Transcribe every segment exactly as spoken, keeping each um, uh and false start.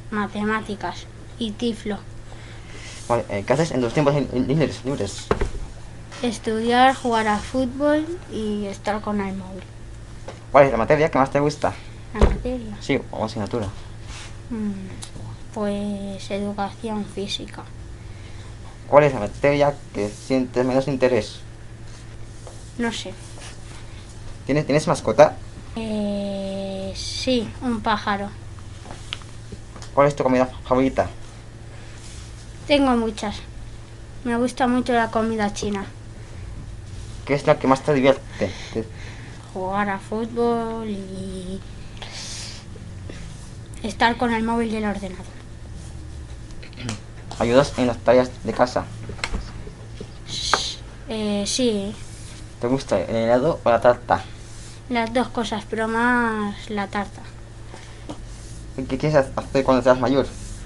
matemáticas y tiflo. Vale, eh, ¿qué haces en tus tiempos libres? libres? Estudiar, jugar a fútbol y estar con el móvil. ¿Cuál es la materia que más te gusta? La materia. Sí, o asignatura. Mm, Pues educación física. ¿Cuál es la materia que sientes menos interés? No sé. ¿Tienes, ¿tienes mascota? Eh, sí, un pájaro. ¿Cuál es tu comida favorita? Tengo muchas. Me gusta mucho la comida china. ¿Qué es lo que más te divierte? Te- Jugar a fútbol y estar con el móvil y el ordenador. ¿Ayudas en las tareas de casa? Eh, sí, ¿Te gusta el helado o la tarta? las dos cosas, pero más la tarta. ¿Qué qué quieres hacer cuando seas mayor?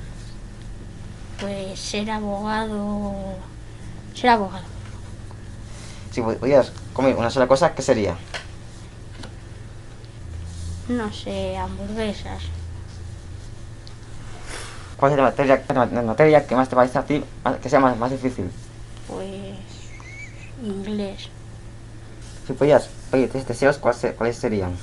Pues ser abogado. Ser abogado. Si pudieras comer una sola cosa, ¿qué sería? No sé, hamburguesas. ¿Cuál es la materia, la materia que más te parece a ti más- que sea más, más difícil? Pues inglés. Si pudieras pedir tres deseos, ¿cuáles, se- cuáles serían?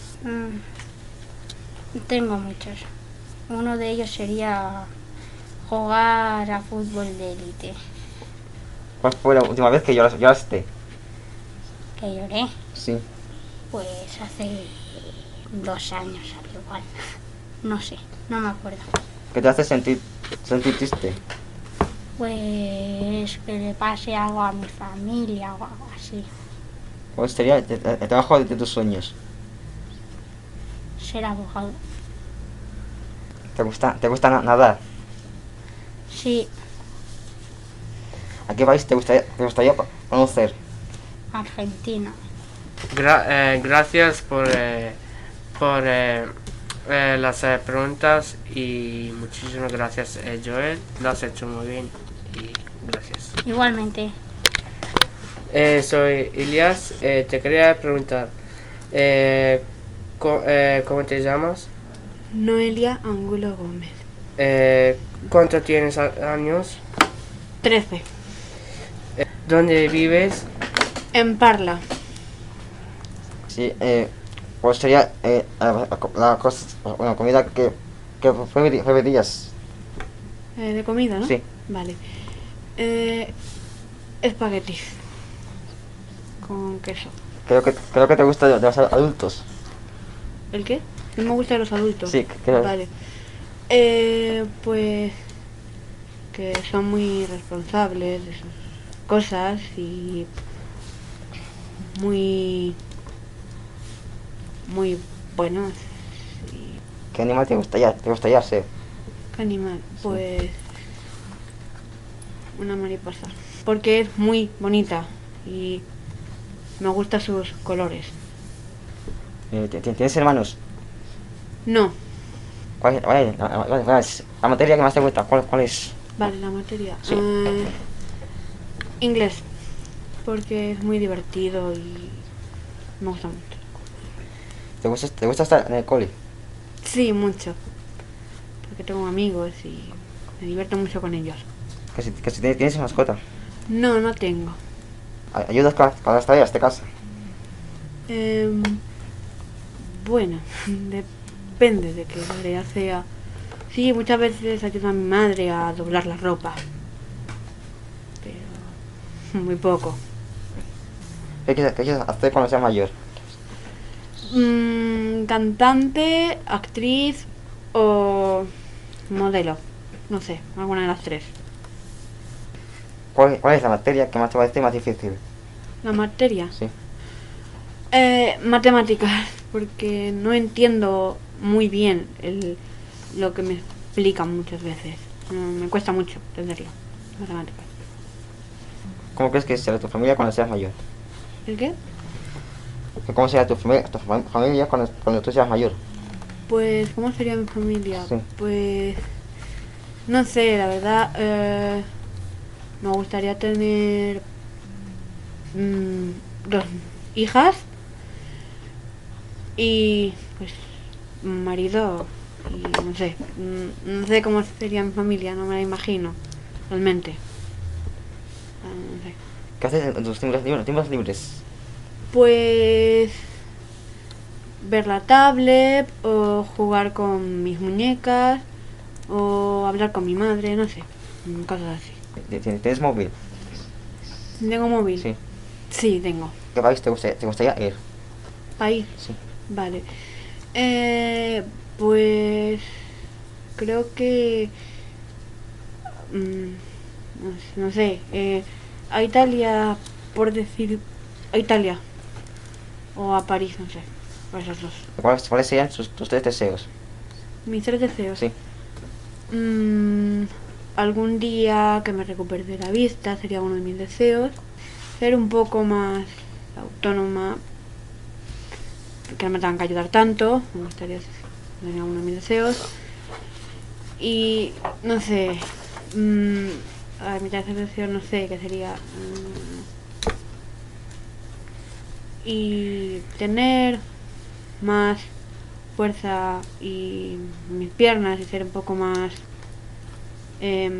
Mm, Tengo muchos. Uno de ellos sería jugar a fútbol de élite. ¿Cuál fue la última vez que lloras- lloraste? Que lloré. Sí. Pues hace dos años al igual. No sé, no me acuerdo. ¿Qué te hace sentir, sentir triste? Pues que le pase algo a mi familia o algo así. ¿Cuál sería el, el- el trabajo de tus sueños? Ser abogado. ¿Te gusta, te gusta na- nadar? Sí, ¿A qué país te gustaría, te gustaría co- conocer? Argentina. Gra- eh, gracias por, eh, por eh, eh, las eh, preguntas y muchísimas gracias, eh, Joel. Lo has hecho muy bien y gracias. Igualmente. Eh, soy Ilias. Eh, te quería preguntar, eh, co- eh, ¿cómo te llamas? Noelia Angulo Gómez. Eh, ¿Cuánto tienes a- años? trece. Eh, ¿Dónde vives? En Parla. Sí, eh, ¿cuál sería eh, la, la, la cosa, bueno, comida que, que preferi- preferirías? Eh, de comida, ¿no? Sí. Vale. Eh, espaguetis. Con queso. Creo que, creo que te gusta de, de los adultos. ¿El qué? No me gusta de los adultos. Sí, creo. Vale. Eh, pues que son muy responsables de sus cosas y muy muy buenos. Y ¿Qué animal te gustaría, te gustaría ser? ¿qué animal? Pues una mariposa. Porque es muy bonita y me gustan sus colores. Eh, ¿ti- ti- ¿Tienes hermanos? No. ¿Cuál es, cuál es la, la- la- la- la materia que más te gusta? ¿Cuál, cuál es? Vale, la materia. Sí. Eh, inglés. Porque es muy divertido y me gusta mucho. ¿Te gusta, te gusta estar en el cole? Sí, mucho. Porque tengo amigos y me divierto mucho con ellos. Que si, que si tienes, tienes mascota. No, no tengo. Ay- ¿Ayudas con, con las tareas de casa? Em, bueno, depende de qué tarea sea. Sí, muchas veces ayudo a mi madre a doblar la ropa. Pero muy poco. ¿Qué quieres, qué quieres hacer cuando seas mayor? Mm, cantante, actriz o modelo. No sé, alguna de las tres. ¿Cuál, cuál es la materia que más te parece más difícil? La materia. Sí. Eh, matemáticas, porque no entiendo muy bien el, lo que me explican muchas veces. Mm, me cuesta mucho entenderlo. Matemáticas. ¿Cómo crees que será tu familia cuando seas mayor? ¿El qué? ¿Que ¿Cómo será tu, familia, tu fam- familia cuando, cuando tú seas mayor? Pues, ¿cómo sería mi familia? Sí. Pues, no sé, la verdad, eh, me gustaría tener mm, dos hijas y, pues, un marido y no sé, mm, no sé cómo sería mi familia, no me la imagino, realmente. Ah, no sé. ¿Qué haces en tus tiempos libres? tiempos libres? Pues ver la tablet o jugar con mis muñecas o hablar con mi madre, no sé, cosas así. ¿Tienes, ¿Tienes móvil? ¿Tengo móvil? Sí. Sí, tengo. ¿Qué país te gustaría, te gustaría ir? ¿País? Sí. Vale. Eh, pues creo que mm, no sé, no sé, eh, a Italia, por decir, a Italia o a París, no sé, por esos dos. ¿Cuáles, cuáles serían tus, tus tres deseos? Mis tres deseos. Sí. Mm, algún día que me recupere de la vista sería uno de mis deseos. Ser un poco más autónoma, que no me tengan que ayudar tanto, me gustaría, sería uno de mis deseos. Y no sé, mmm, a ver, mi tercer deseo no sé qué sería. Mmm, y tener más fuerza y mis piernas y ser un poco más eh,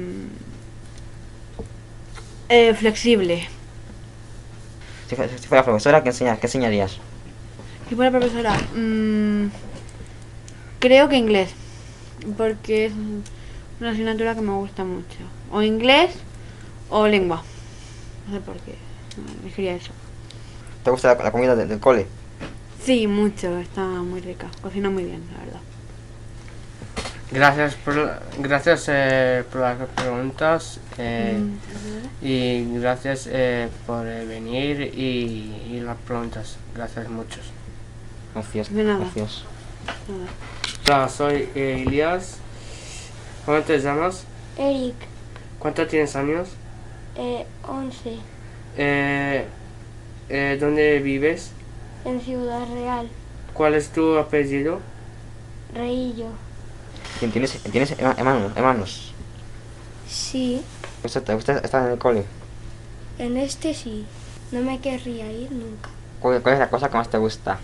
eh, flexible. Si, fue- si fuera profesora, ¿qué, enseñar, ¿qué enseñarías? Si fuera profesora, mmm, creo que inglés, porque es una asignatura que me gusta mucho. O inglés o lengua. No sé por qué elegiría eso. ¿Te gusta la, la comida de- del cole? Sí, mucho, está muy rica. Cocina muy bien, la verdad. Gracias por, la- gracias eh, por las preguntas eh, Mm, y gracias eh, por eh, venir y, y las preguntas. Gracias muchos. Gracias. De nada. Gracias. nada. Hola, soy eh, Elías. ¿Cómo te llamas? Eric, ¿Cuántos tienes años? eh, once, Eh, eh, ¿Dónde vives? en Ciudad Real, ¿Cuál es tu apellido? Reillo. ¿Tien- ¿Tienes, tienes herma- hermanos? hermanos? Sí, ¿Te gusta, te gusta estar en el cole? en este sí. No me querría ir nunca. ¿Cuál, cuál es la cosa que más te gusta?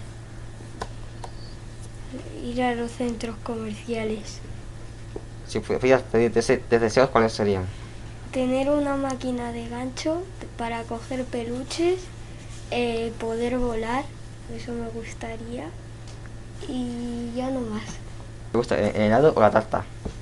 Ir a los centros comerciales. Si pudieras pedir dese- de deseos, ¿cuáles serían? Tener una máquina de gancho para coger peluches, eh, poder volar, eso me gustaría. Y ya no más. ¿Te gusta el, el helado o la tarta?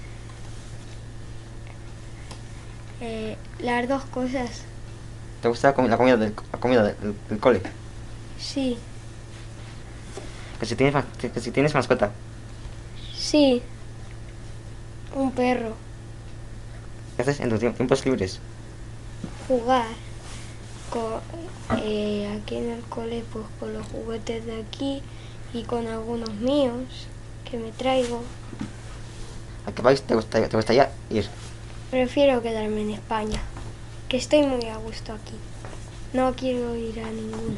Eh, las dos cosas, ¿Te gusta la, comi- la comida, del, la comida del, del- del cole? sí, Que si tienes, ma- que, que si tienes mascota. sí. Un perro, ¿Qué haces en tus tiemp- tiempos libres? jugar. Co- eh, aquí en el cole, pues con los juguetes de aquí y con algunos míos que me traigo. ¿A qué país te gustaría, te gustaría ir? Prefiero quedarme en España, que estoy muy a gusto aquí. No quiero ir a ninguno.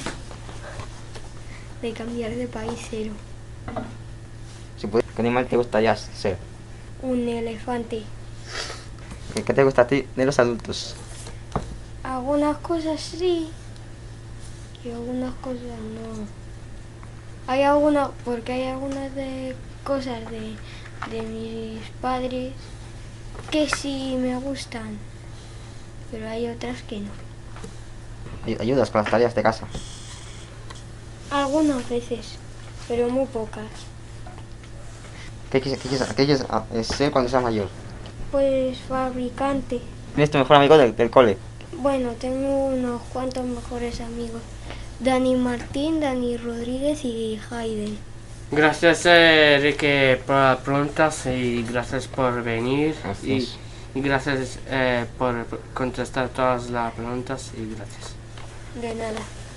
De cambiar de país cero. Si pudieras, ¿qué animal te gustaría ser? Un elefante. ¿Qué, qué te gusta a ti de los adultos? Algunas cosas sí y algunas cosas no. Hay algunas, porque hay algunas de cosas de, de mis padres que sí me gustan, pero hay otras que no. Ay- ¿Ayudas con las tareas de casa? Algunas veces, pero muy pocas. ¿Qué quieres, qué quieres- qué quieres, ah, eh, ser cuando seas mayor? Pues fabricante. ¿Tienes tu mejor amigo del, del cole? Bueno, tengo unos cuantos mejores amigos. Dani Martín, Dani Rodríguez y Hayden. Gracias eh, Enrique por las preguntas y gracias por venir y, Gracias. y gracias eh, por contestar todas las preguntas y gracias. De nada.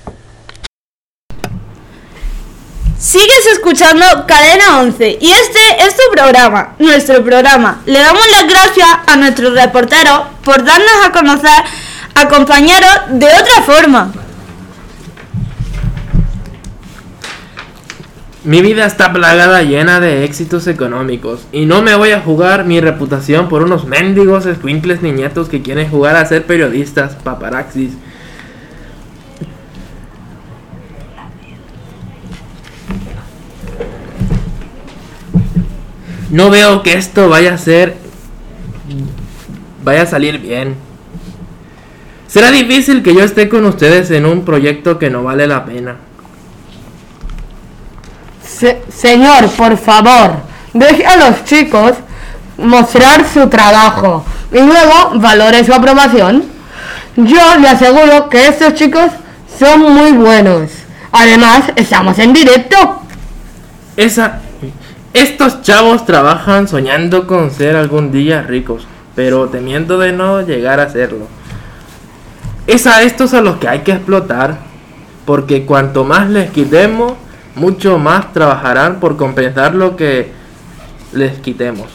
Sigues escuchando Cadena once y este es tu programa, nuestro programa. Le damos las gracias a nuestro reportero por darnos a conocer a compañeros de otra forma. Mi vida está plagada llena de éxitos económicos y no me voy a jugar mi reputación por unos mendigos escuincles niñatos que quieren jugar a ser periodistas, paparaxis. No veo que esto vaya a ser... vaya a salir bien. Será difícil que yo esté con ustedes en un proyecto que no vale la pena. Se- señor, por favor, deje a los chicos mostrar su trabajo y luego valore su aprobación. Yo le aseguro que estos chicos son muy buenos. Además, estamos en directo. Esa... Estos chavos trabajan soñando con ser algún día ricos, pero temiendo de no llegar a serlo. Es a estos a los que hay que explotar, porque cuanto más les quitemos, mucho más trabajarán por compensar lo que les quitemos.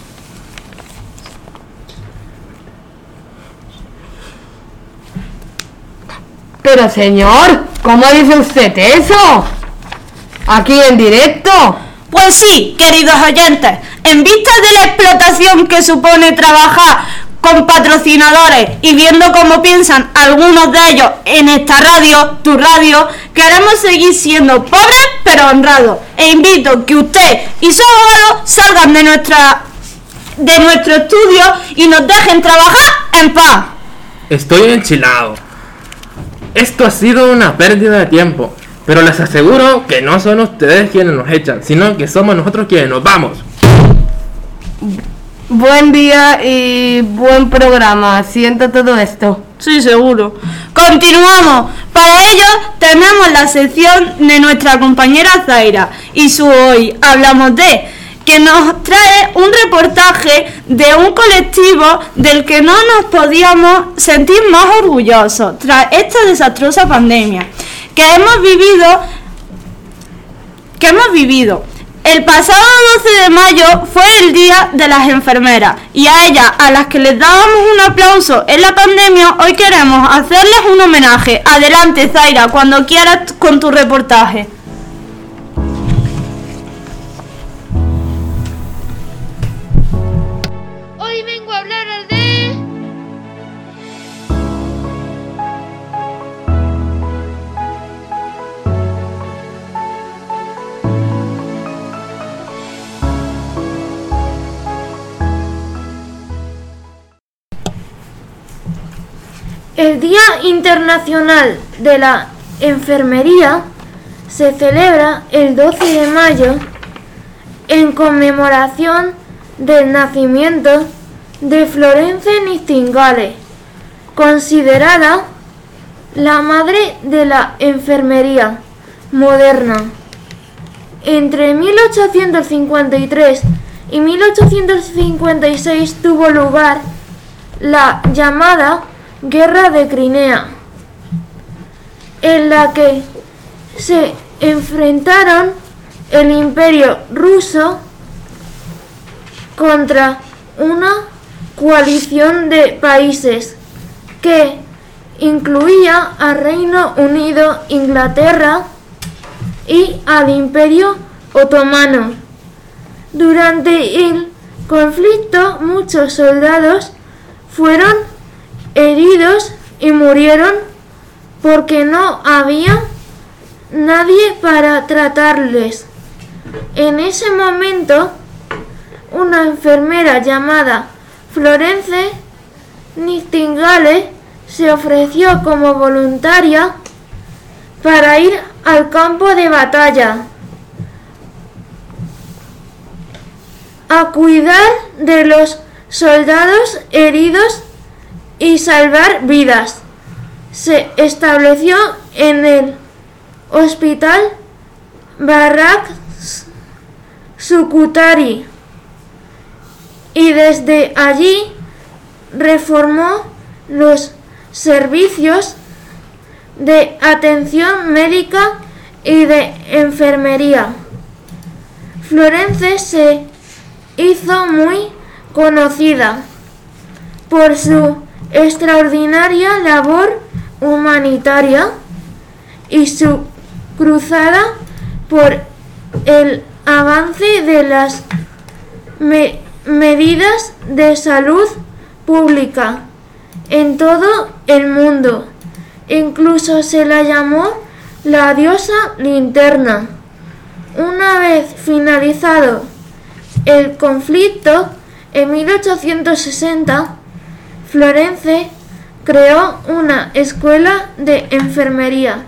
Pero señor, ¿cómo dice usted eso? Aquí en directo. Pues sí, queridos oyentes, en vista de la explotación que supone trabajar con patrocinadores y viendo cómo piensan algunos de ellos en esta radio, tu radio, queremos seguir siendo pobres pero honrados. E invito que usted y su abogado salgan de nuestra de nuestro estudio y nos dejen trabajar en paz. Estoy enchilado. Esto ha sido una pérdida de tiempo, pero les aseguro que no son ustedes quienes nos echan, sino que somos nosotros quienes nos vamos. Buen día y buen programa. Siento todo esto. Sí, seguro. Continuamos. Para ello tenemos la sección de nuestra compañera Zaira y su Hoy Hablamos de, que nos trae un reportaje de un colectivo del que no nos podíamos sentir más orgullosos tras esta desastrosa pandemia que hemos vivido que hemos vivido. El pasado doce de mayo fue el día de las enfermeras y a ellas, a las que les dábamos un aplauso en la pandemia, hoy queremos hacerles un homenaje. Adelante, Zaira, cuando quieras con tu reportaje. Hoy vengo a hablar de... El Día Internacional de la Enfermería se celebra el doce de mayo en conmemoración del nacimiento de Florence Nightingale, considerada la madre de la enfermería moderna. Entre mil ochocientos cincuenta y tres y mil ochocientos cincuenta y seis tuvo lugar la llamada Guerra de Crimea, en la que se enfrentaron el Imperio ruso contra una coalición de países que incluía al Reino Unido, Inglaterra y al Imperio Otomano. Durante el conflicto, muchos soldados fueron heridos y murieron porque no había nadie para tratarles. En ese momento, una enfermera llamada Florence Nightingale se ofreció como voluntaria para ir al campo de batalla a cuidar de los soldados heridos y salvar vidas. Se estableció en el hospital Barak Sukutari y desde allí reformó los servicios de atención médica y de enfermería. Florence se hizo muy conocida por su extraordinaria labor humanitaria y su cruzada por el avance de las me- medidas de salud pública en todo el mundo. Incluso se la llamó la diosa linterna. Una vez finalizado el conflicto, en mil ochocientos sesenta, Florence creó una escuela de enfermería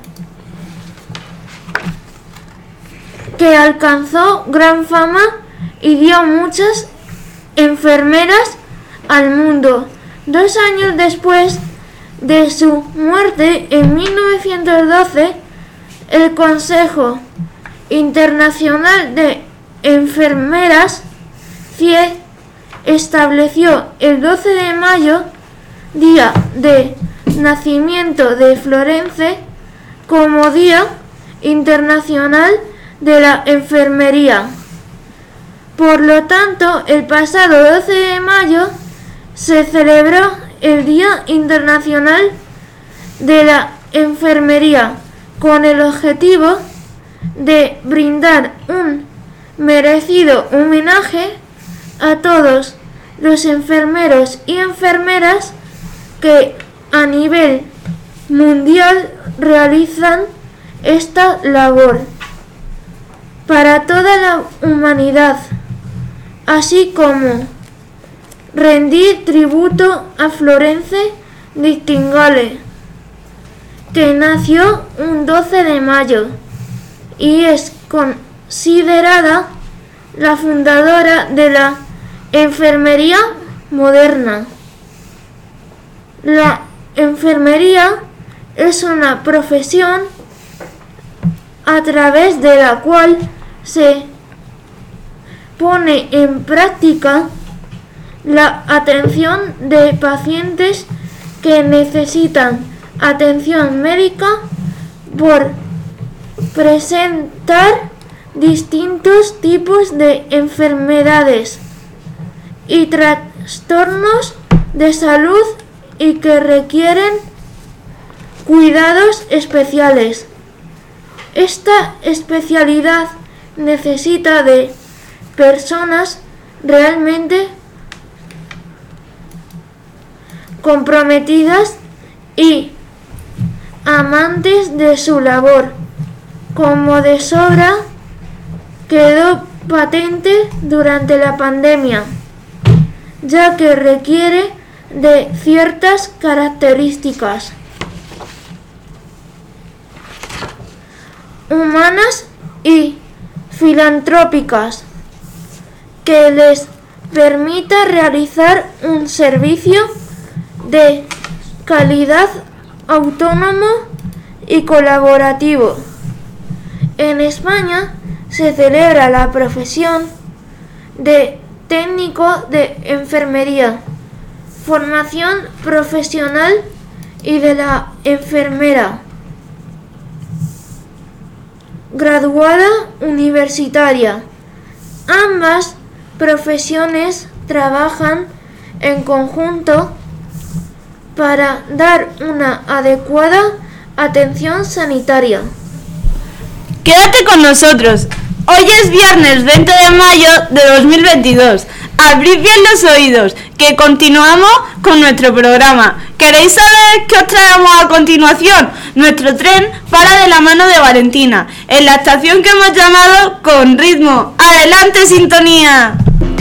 que alcanzó gran fama y dio muchas enfermeras al mundo. Dos años después de su muerte, en mil novecientos doce, el Consejo Internacional de Enfermeras, C I E, estableció el doce de mayo, día de nacimiento de Florence, como Día Internacional de la Enfermería. Por lo tanto, el pasado doce de mayo se celebró el Día Internacional de la Enfermería, con el objetivo de brindar un merecido homenaje a todos los enfermeros y enfermeras que a nivel mundial realizan esta labor para toda la humanidad, así como rendir tributo a Florence Nightingale, que nació un doce de mayo y es considerada la fundadora de la enfermería moderna. La enfermería es una profesión a través de la cual se pone en práctica la atención de pacientes que necesitan atención médica por presentar distintos tipos de enfermedades y trastornos de salud y que requieren cuidados especiales. Esta especialidad necesita de personas realmente comprometidas y amantes de su labor, como de sobra quedó patente durante la pandemia, ya que requiere de ciertas características humanas y filantrópicas que les permita realizar un servicio de calidad autónomo y colaborativo. En España se celebra la profesión de técnico de enfermería, formación profesional y de la enfermera graduada universitaria. Ambas profesiones trabajan en conjunto para dar una adecuada atención sanitaria. Quédate con nosotros. Hoy es viernes veinte de mayo de dos mil veintidós. Abrid bien los oídos, que continuamos con nuestro programa. ¿Queréis saber qué os traemos a continuación? Nuestro tren para de la mano de Valentina, en la estación que hemos llamado Con Ritmo. ¡Adelante, sintonía!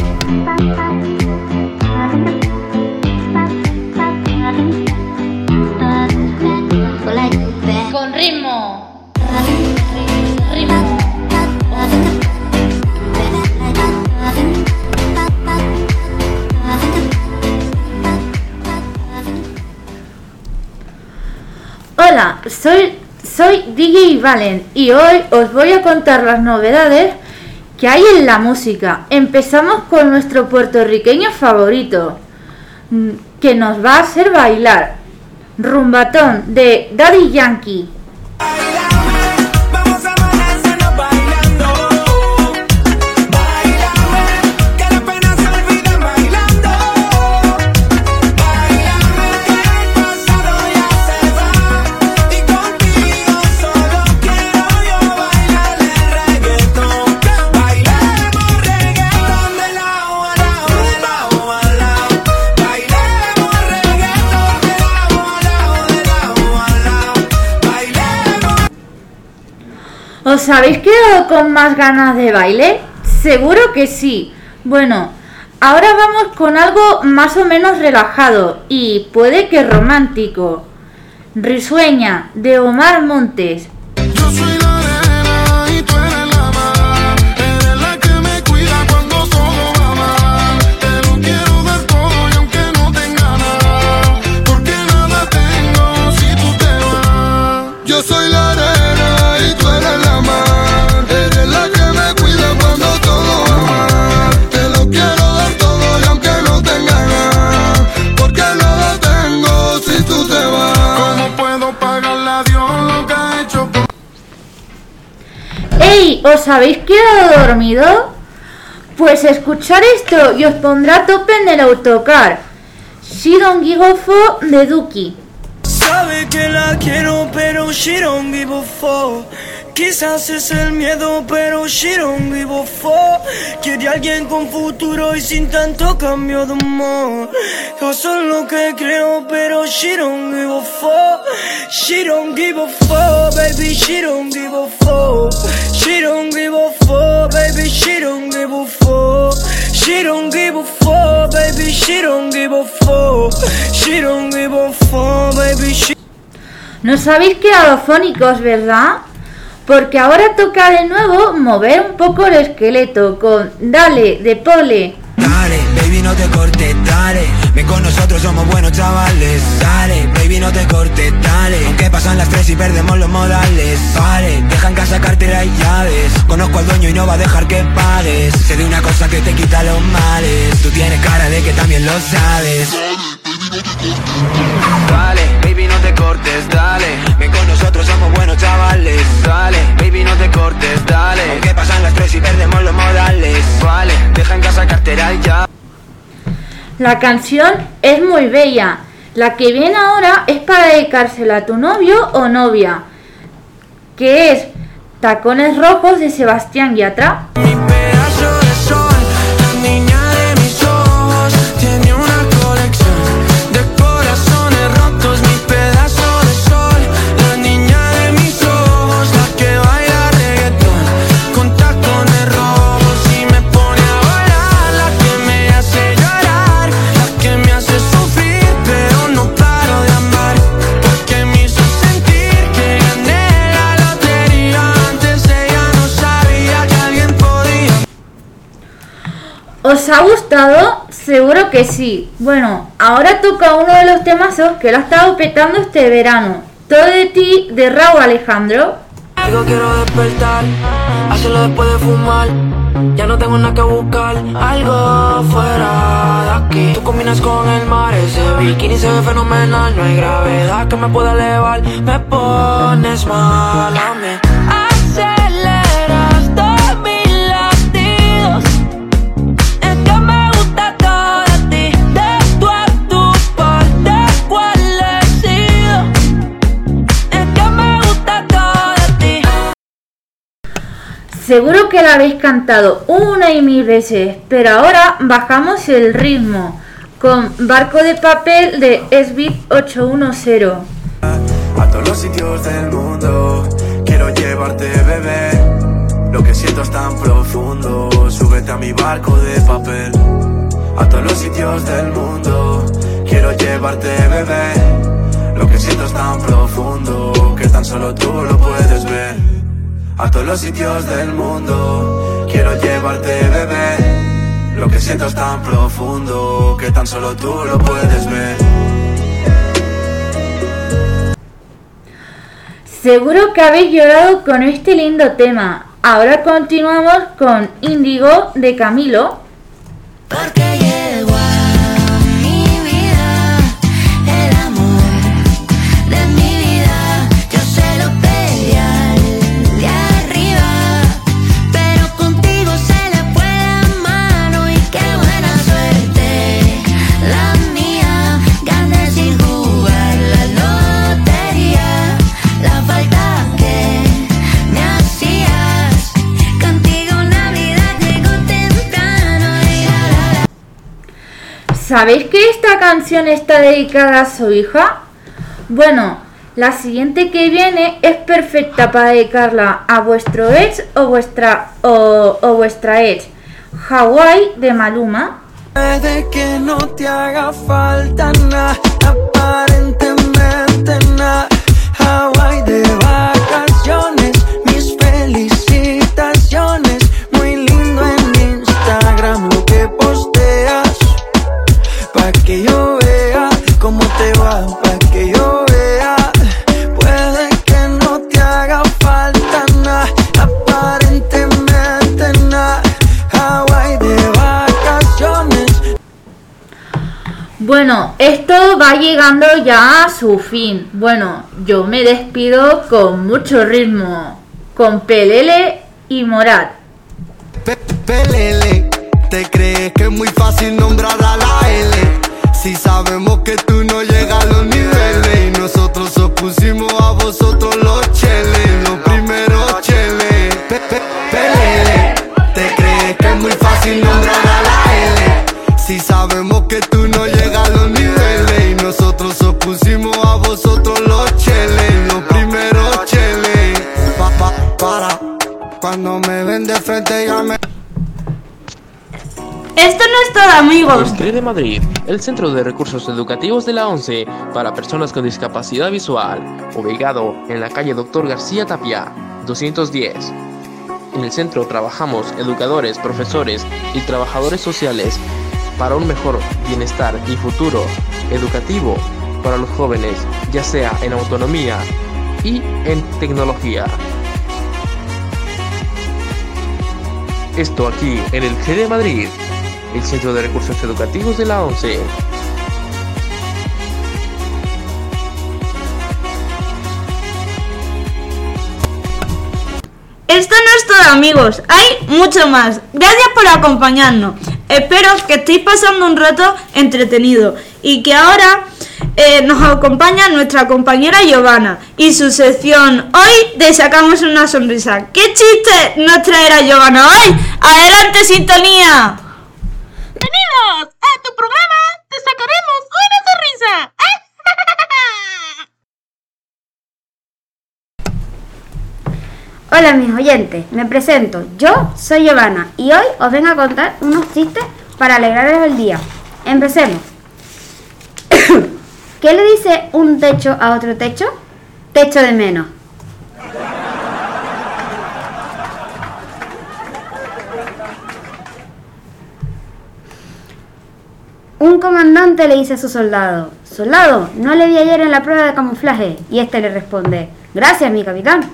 Con ritmo. Hola, soy, soy D J Valen y hoy os voy a contar las novedades que hay en la música. Empezamos con nuestro puertorriqueño favorito, que nos va a hacer bailar. Rumbatón de Daddy Yankee. ¿Os habéis quedado con más ganas de baile? Seguro que sí. Bueno, ahora vamos con algo más o menos relajado y puede que romántico. Risueña, de Omar Montes. Yo soy la arena y tú eres la mar. Eres la que me cuida cuando todo va mal. Te lo quiero dar todo y aunque no tenga nada, porque nada tengo si tú te vas. Yo soy la arena y tú eres la mar. Eres la que me cuida cuando todo va mal. Te lo quiero dar todo y aunque no tenga nada, porque nada tengo si tú te vas. ¿Cómo puedo pagarle a Dios lo que ha hecho por... ¡Ey! ¿Os habéis quedado dormido? Pues escuchar esto y os pondrá a tope en el autocar. She Don't Give a Fuck de Duki. Sabe que la quiero pero she don't give a fuck. Quizás es el miedo pero she don't give a fuck. Quiere alguien con futuro y sin tanto cambio de humor. Yo soy lo que creo pero she don't give a fuck. She don't give a fuck, baby, she don't give a fuck. She don't give a fuck, baby, she don't give a fuck. She don't give a fuck, baby, she don't give a fuck. She don't give a fuck, baby, she... No os habéis quedado fónicos, ¿verdad? Porque ahora toca de nuevo mover un poco el esqueleto con Dale, de Pole. Dale, baby, no te cortes, dale. Ven con nosotros, somos buenos chavales. Dale, baby, no te cortes, dale. Aunque pasan las tres y perdemos los modales. Vale, deja en casa cartera y llaves. Conozco al dueño y no va a dejar que pagues. Sé de una cosa que te quita los males. Tú tienes cara de que también lo sabes. Dale, baby, no te cortes, dale. Ven con nosotros, somos buenos chavales. Dale, baby, no te cortes, dale. Aunque pasan las tres y perdemos los modales. Vale, deja en casa cartera y ya. La canción es muy bella. La que viene ahora es para dedicársela a tu novio o novia, que es Tacones Rojos de Sebastián Yatra. Mi pedazo de sol, la niña de mis ojos, tiene una colección de corazones rotos. Mi pedazo de sol, la niña de mis ojos, la que baila reggaetón con tacones rojos y me pone a bailar, la que me hace llorar, la que me hace sufrir, pero no paro de amar, porque me hizo sentir que gané la lotería. Antes ella no sabía que alguien podía. ¿Os ha gustado? Seguro que sí. Bueno, ahora toca uno de los temazos que lo ha estado petando este verano. Todo de ti, de Raúl Alejandro. Algo quiero despertar, hacerlo después de fumar. Ya no tengo nada que buscar, algo fuera de aquí. Tú combinas con el mar, ese bikini se ve fenomenal. No hay gravedad que me pueda elevar, me pones mal a mí. Aceleras todos mis latidos, es que me gusta todo de ti. De tú a tu parte, ¿cuál he sido? Es que me gusta todo de ti. Seguro que la habéis cantado una y mil veces, pero ahora bajamos el ritmo con Barco de Papel de Sbeat ochocientos diez. A todos los sitios del mundo quiero llevarte, bebé. Lo que siento es tan profundo, súbete a mi barco de papel. A todos los sitios del mundo quiero llevarte, bebé. Lo que siento es tan profundo que tan solo tú lo puedes ver. A todos los sitios del mundo quiero llevarte, bebé. Lo que siento es tan profundo que tan solo tú lo puedes ver. Seguro que habéis llorado con este lindo tema. Ahora continuamos con Índigo de Camilo. Porque llegó a mi vida el amor de mi vida. Yo se lo pedí al de arriba, pero contigo se le fue la mano y qué buena suerte la mía. Gané sin jugar la lotería, la falta que me hacías. Contigo Navidad llegó temprano y la, la, la. ¿Sabéis que esta canción está dedicada a su hija? Bueno, la siguiente que viene es perfecta para dedicarla a vuestro ex o vuestra o, o vuestra ex. Hawái de Maluma. Puede que no te haga falta nada, aparentemente nada. Hawái de vacaciones, mis felicitaciones. Muy lindo en Instagram lo que posteas, pa' que yo vea cómo te va, pa' que yo vea. Puede que no te haga falta nada, aparentemente nada. Hawái de vacaciones. Bueno, esto va llegando ya a su fin. Bueno, yo me despido con mucho ritmo, con Pelele y Morat. Pe- Pelele, ¿te crees que es muy fácil nombrar a la L? Si sabemos que tú no llegas a los niveles y nosotros os pusimos a vosotros los cheles, los primeros cheles. Pe- pe- Pelele, ¿te crees que es muy fácil nombrar a la L? Si sabemos que tú no llegas a los niveles y nosotros os pusimos a vosotros los cheles, los primeros cheles. Pa, pa, para, cuando me ven de frente ya me... Esto no es todo, amigos. El C R E de Madrid, el Centro de Recursos Educativos de la ONCE para personas con discapacidad visual, ubicado en la calle Doctor García Tapia, doscientos diez. En el centro trabajamos educadores, profesores y trabajadores sociales para un mejor bienestar y futuro educativo para los jóvenes, ya sea en autonomía y en tecnología. Esto aquí en el C R E de Madrid, el Centro de Recursos Educativos de la ONCE. Esto no es todo, amigos, hay mucho más. Gracias por acompañarnos. Espero que estéis pasando un rato entretenido y que ahora eh, nos acompaña nuestra compañera Giovanna y su sección hoy de Sacamos una Sonrisa. ¿Qué chiste nos traerá Giovanna hoy? ¡Adelante, sintonía! Bienvenidos a tu programa Te Sacaremos una Sonrisa. Hola mis oyentes, me presento, yo soy Giovanna y hoy os vengo a contar unos chistes para alegraros el día. Empecemos. ¿Qué le dice un techo a otro techo? Techo de menos. Un comandante le dice a su soldado: soldado, no le vi ayer en la prueba de camuflaje. Y este le responde: gracias, mi capitán.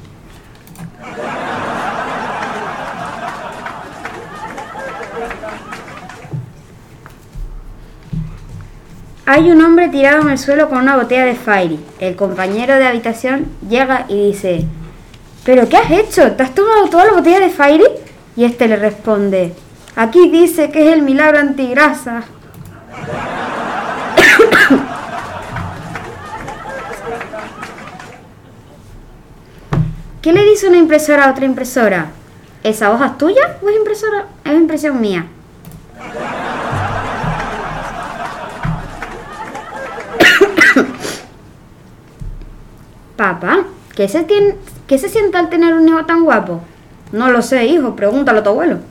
Hay un hombre tirado en el suelo con una botella de Fairy. El compañero de habitación llega y dice: ¿pero qué has hecho? ¿Te has tomado toda la botella de Fairy? Y este le responde: aquí dice que es el milagro antigrasa. ¿Qué le dice una impresora a otra impresora? ¿Esa hoja es tuya o es impresora? Es impresión mía. Papá, ¿qué se, tiene, ¿qué se siente al tener un hijo tan guapo? No lo sé, hijo, pregúntalo a tu abuelo.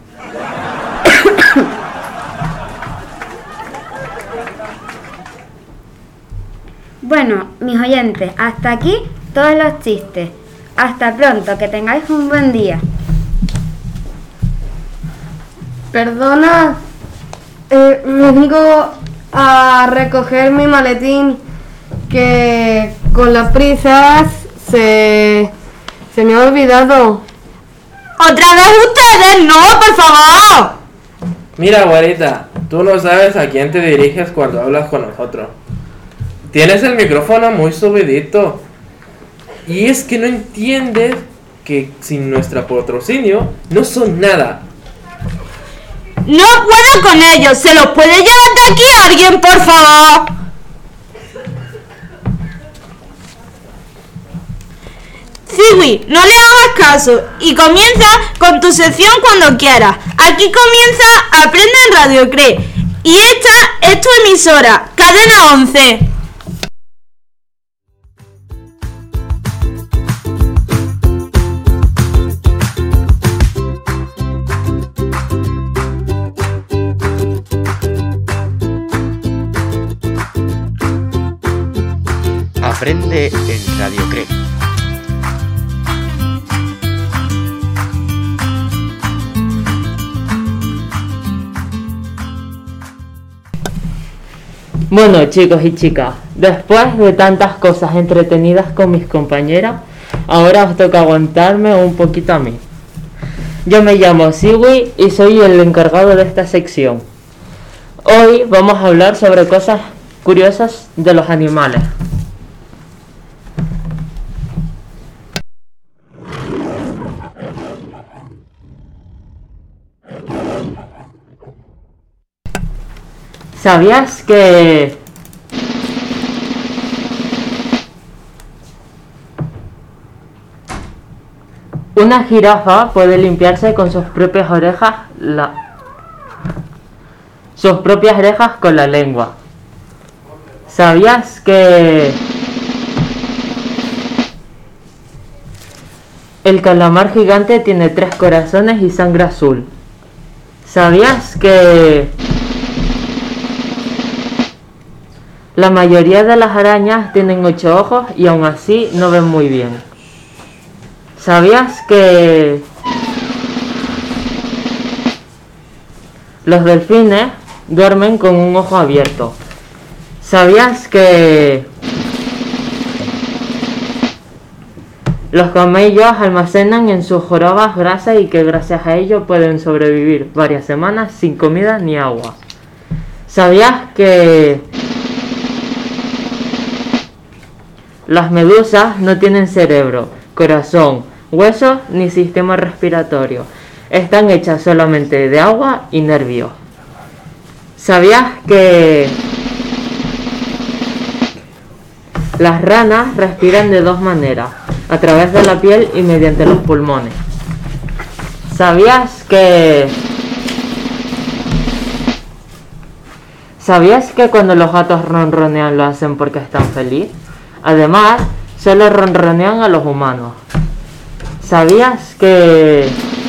Bueno, mis oyentes, hasta aquí todos los chistes. Hasta pronto, que tengáis un buen día. Perdona, eh, vengo a recoger mi maletín que con las prisas se, se me ha olvidado. ¡Otra vez ustedes! ¡No, por favor! Mira, güerita, tú no sabes a quién te diriges cuando hablas con nosotros. Tienes el micrófono muy subidito. Y es que no entiendes que sin nuestro patrocinio no son nada. ¡No puedo con ellos! ¿Se los puede llevar de aquí alguien, por favor? Ziwi, no le hagas caso y comienza con tu sección cuando quieras. Aquí comienza Aprende en Radio Cree y esta es tu emisora, Cadena once. Aprende en Radio Crec. Bueno, chicos y chicas, después de tantas cosas entretenidas con mis compañeras, ahora os toca aguantarme un poquito a mí. Yo me llamo Siwi y soy el encargado de esta sección. Hoy vamos a hablar sobre cosas curiosas de los animales. ¿Sabías que una jirafa puede limpiarse con sus propias orejas la, sus propias orejas con la lengua? ¿Sabías que el calamar gigante tiene tres corazones y sangre azul? ¿Sabías que la mayoría de las arañas tienen ocho ojos y aún así no ven muy bien? ¿Sabías que los delfines duermen con un ojo abierto? ¿Sabías que los camellos almacenan en sus jorobas grasa y que gracias a ello pueden sobrevivir varias semanas sin comida ni agua? ¿Sabías que las medusas no tienen cerebro, corazón, huesos ni sistema respiratorio? Están hechas solamente de agua y nervios. ¿Sabías que las ranas respiran de dos maneras, a través de la piel y mediante los pulmones? ¿Sabías que ¿Sabías que cuando los gatos ronronean lo hacen porque están felices? Además, solo ronronean a los humanos. ¿Sabías que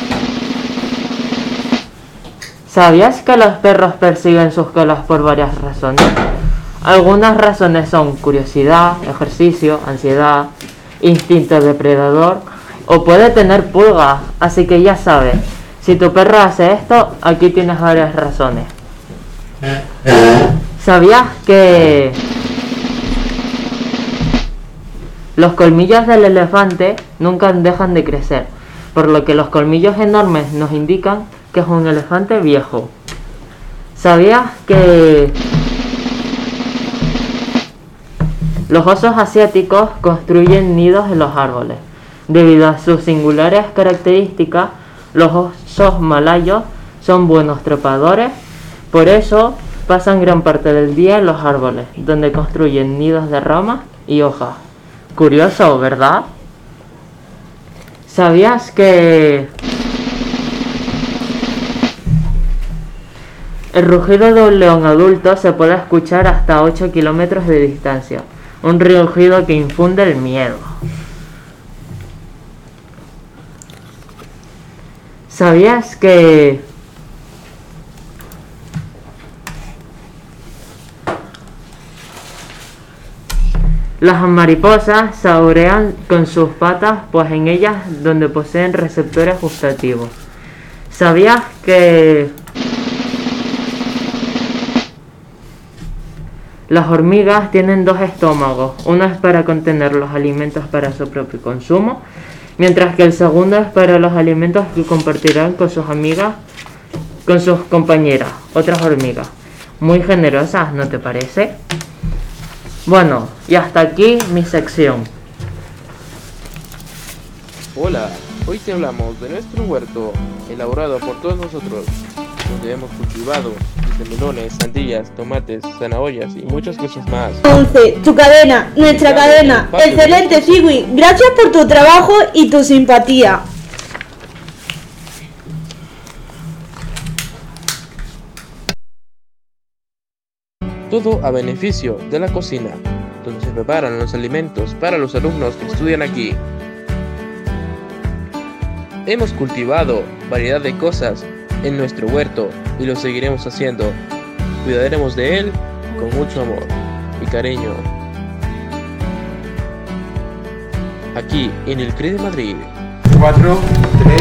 ¿Sabías que los perros persiguen sus colas por varias razones? Algunas razones son curiosidad, ejercicio, ansiedad, instinto depredador o puede tener pulgas, así que ya sabes, si tu perro hace esto, aquí tienes varias razones. ¿Sabías que los colmillos del elefante nunca dejan de crecer, por lo que los colmillos enormes nos indican que es un elefante viejo? ¿Sabías que los osos asiáticos construyen nidos en los árboles? Debido a sus singulares características, los osos malayos son buenos trepadores, por eso pasan gran parte del día en los árboles, donde construyen nidos de ramas y hojas. Curioso, ¿verdad? ¿Sabías que el rugido de un león adulto se puede escuchar hasta ocho kilómetros de distancia? Un rugido que infunde el miedo. ¿Sabías que las mariposas saborean con sus patas, pues en ellas donde poseen receptores gustativos? ¿Sabías que las hormigas tienen dos estómagos? Uno es para contener los alimentos para su propio consumo, mientras que el segundo es para los alimentos que compartirán con sus amigas, con sus compañeras, otras hormigas. Muy generosas, ¿no te parece? Bueno, y hasta aquí mi sección. Hola, hoy te hablamos de nuestro huerto, elaborado por todos nosotros, donde hemos cultivado desde melones, sandías, tomates, zanahorias y muchas cosas más. once, tu cadena, nuestra cadena. Excelente, Siwi. Gracias por tu trabajo y tu simpatía. Todo a beneficio de la cocina, donde se preparan los alimentos para los alumnos que estudian aquí. Hemos cultivado variedad de cosas en nuestro huerto y lo seguiremos haciendo. Cuidaremos de él con mucho amor y cariño. aquí en el C R E de Madrid. cuatro, tres.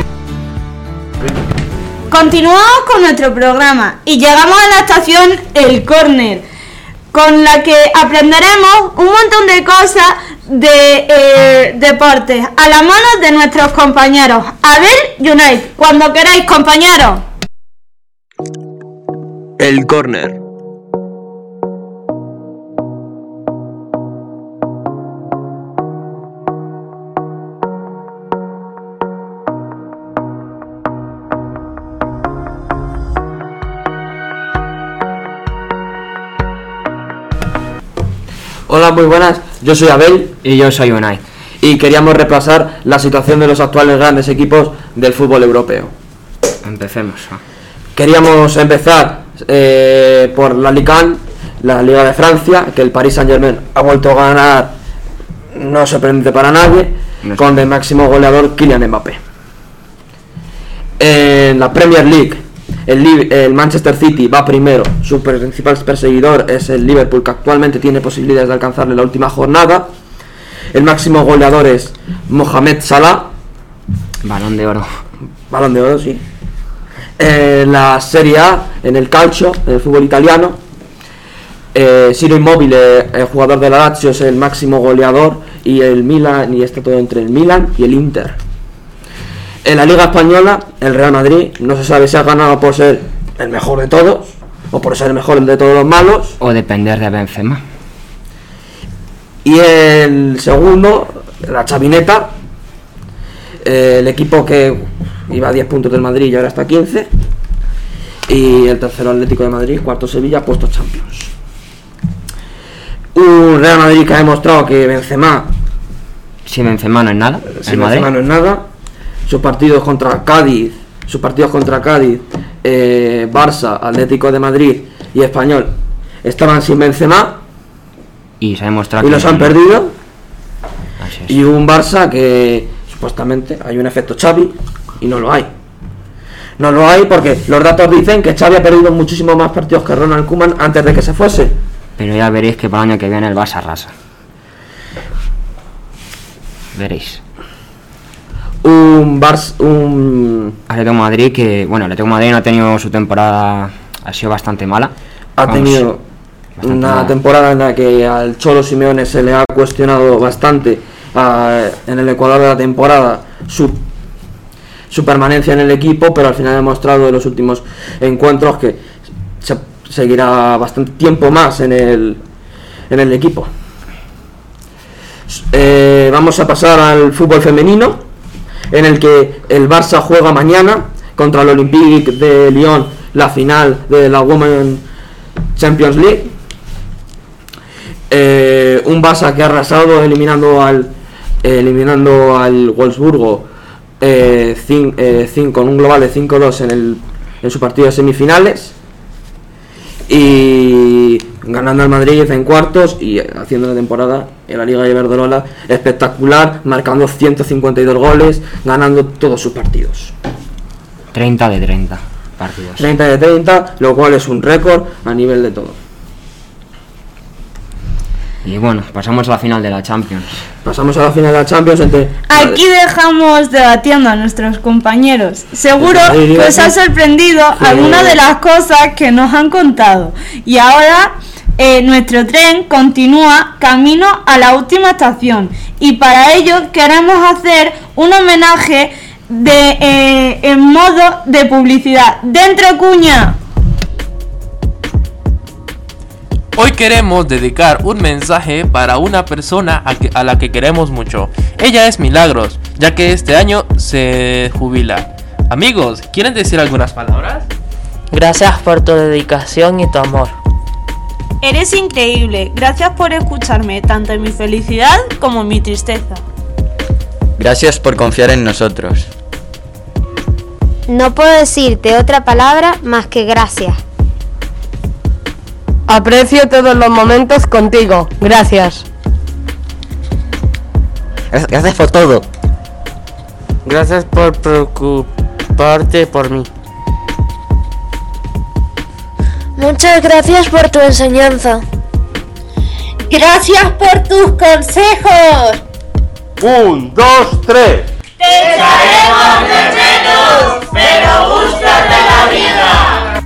Continuamos con nuestro programa y llegamos a la estación El Córner, con la que aprenderemos un montón de cosas de eh, deportes a las manos de nuestros compañeros. Abel Unite, cuando queráis, compañeros. El Córner. Hola, muy buenas, yo soy Abel y yo soy Unai y queríamos repasar la situación de los actuales grandes equipos del fútbol europeo. Empecemos. Queríamos empezar eh, por la Ligue uno, la Liga de Francia, que el Paris Saint-Germain ha vuelto a ganar, no sorprendente para nadie, no con el máximo goleador Kylian Mbappé. En la Premier League, El, el Manchester City va primero, su principal perseguidor es el Liverpool, que actualmente tiene posibilidades de alcanzarle la última jornada. El máximo goleador es Mohamed Salah, Balón de oro. Balón de oro, sí. En la Serie A, en el calcio, en el fútbol italiano, eh, Ciro Immobile, el jugador de la Lazio, es el máximo goleador, y el Milan, y está todo entre el Milan y el Inter. En la Liga Española, el Real Madrid no se sabe si ha ganado por ser el mejor de todos o por ser el mejor de todos los malos. O depender de Benzema. Y el segundo, la Chavineta, eh, el equipo que iba a diez puntos del Madrid y ahora está a quince. Y el tercero, Atlético de Madrid, cuarto Sevilla, puesto Champions. Un Real Madrid que ha demostrado que Benzema... Si Benzema no es nada. Si Benzema no es nada. Sus partidos contra Cádiz, sus partidos contra Cádiz, eh, Barça, Atlético de Madrid y Español estaban sin Benzema y se ha demostrado y que los han perdido. Así es. Y un Barça que supuestamente hay un efecto Xavi y no lo hay. No lo hay porque los datos dicen que Xavi ha perdido muchísimos más partidos que Ronald Koeman antes de que se fuese. Pero ya veréis que para el año que viene el Barça arrasa. Veréis. Un Barça, un Atlético de Madrid que, bueno, Atlético de Madrid no ha tenido su temporada, ha sido bastante mala. Ha Vamos, tenido una mala temporada en la que al Cholo Simeone se le ha cuestionado bastante a, en el Ecuador de la temporada su, su permanencia en el equipo, pero al final ha demostrado en los últimos encuentros que se, seguirá bastante tiempo más en el, en el equipo. Eh, vamos a pasar al fútbol femenino, en el que el Barça juega mañana contra el Olympique de Lyon la final de la Women's Champions League. Eh, un Barça que ha arrasado eliminando al eh, eliminando al Wolfsburgo eh, cin, eh, cin, con un global de cinco dos en, el, en su partido de semifinales, y ganando al Madrid en cuartos y haciendo una temporada en la Liga de Iberdrola espectacular, marcando ciento cincuenta y dos goles, ganando todos sus partidos. treinta de treinta partidos. treinta de treinta, lo cual es un récord a nivel de todo. Y bueno, pasamos a la final de la Champions. Pasamos a la final de la Champions entre... Aquí dejamos debatiendo a nuestros compañeros. Seguro que os ha sorprendido sí. algunas de las cosas que nos han contado. Y ahora eh, nuestro tren continúa camino a la última estación. Y para ello queremos hacer un homenaje de eh, en modo de publicidad. ¡Dentro cuña! Hoy queremos dedicar un mensaje para una persona a, que, a la que queremos mucho. Ella es Milagros, ya que este año se jubila. Amigos, ¿quieren decir algunas palabras? Gracias por tu dedicación y tu amor. Eres increíble. Gracias por escucharme, tanto en mi felicidad como en mi tristeza. Gracias por confiar en nosotros. No puedo decirte otra palabra más que gracias. Aprecio todos los momentos contigo. Gracias. Gracias por todo. Gracias por preocuparte por mí. Muchas gracias por tu enseñanza. Gracias por tus consejos. Un, dos, tres. Te echaremos de menos, pero búscate la vida.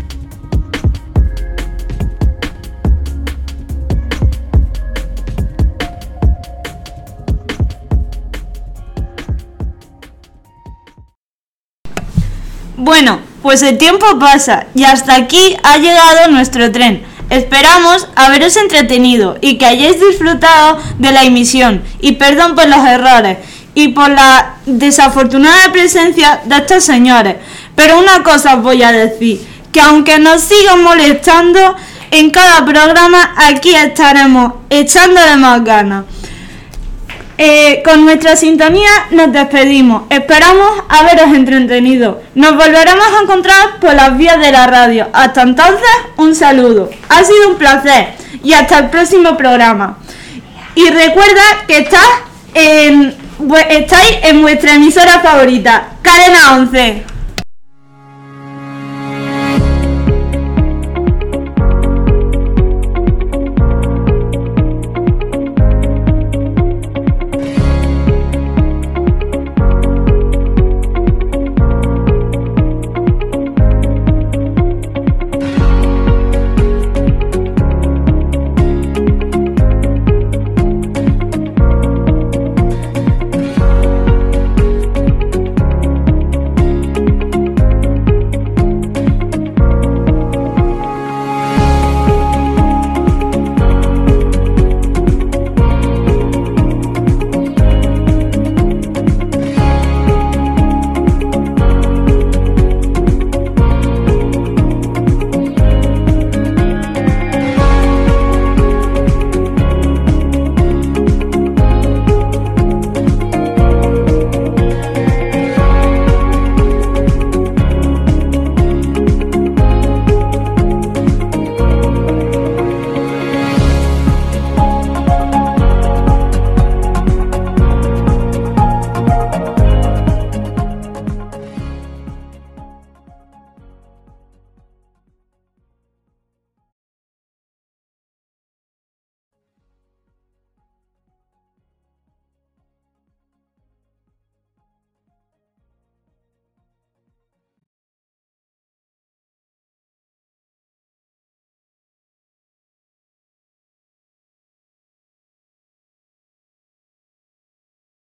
Bueno, pues el tiempo pasa y hasta aquí ha llegado nuestro tren. Esperamos haberos entretenido y que hayáis disfrutado de la emisión. Y perdón por los errores y por la desafortunada presencia de estos señores. Pero una cosa os voy a decir, que aunque nos sigan molestando, en cada programa aquí estaremos echándole más ganas. Eh, con nuestra sintonía nos despedimos. Esperamos haberos entretenido. Nos volveremos a encontrar por las vías de la radio. Hasta entonces, un saludo. Ha sido un placer y hasta el próximo programa. Y recuerda que estás en, estáis en vuestra emisora favorita, Cadena once.